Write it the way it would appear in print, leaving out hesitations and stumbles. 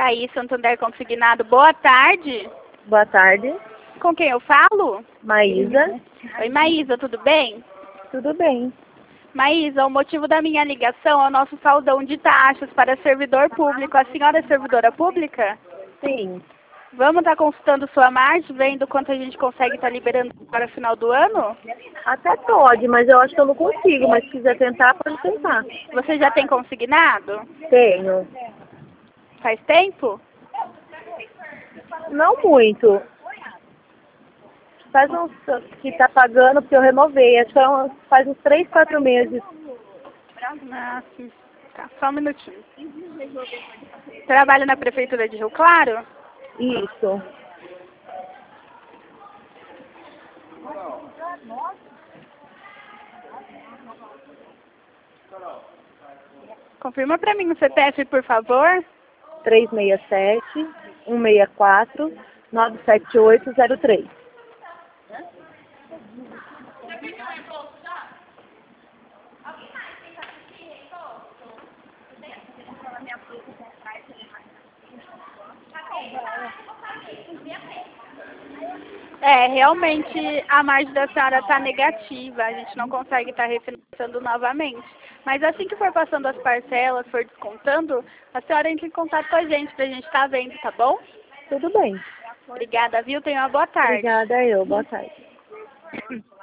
Thaís Santander Consignado, boa tarde. Boa tarde. Com quem eu falo? Maísa. Oi, Maísa, tudo bem? Tudo bem. Maísa, o motivo da minha ligação é o nosso saldão de taxas para servidor público. A senhora é servidora pública? Sim. Vamos estar consultando sua margem, vendo quanto a gente consegue estar liberando para o final do ano? Até pode, mas eu acho que eu não consigo. Mas se quiser tentar, pode tentar. Você já tem consignado? Tenho. Faz tempo? Não muito. Faz uns que tá pagando, porque eu renovei. Acho que faz uns 3, 4 meses. Nossa, tá, só um minutinho. Trabalha na Prefeitura de Rio Claro? Isso. Confirma para mim o CPF, por favor. 367-164-97803. Realmente a margem da senhora está negativa, a gente não consegue estar refinanciando novamente. Mas assim que for passando as parcelas, for descontando, a senhora entra em contato com a gente para a gente estar vendo, tá bom? Tudo bem. Obrigada, viu? Tenha uma boa tarde. Obrigada, eu. Boa tarde.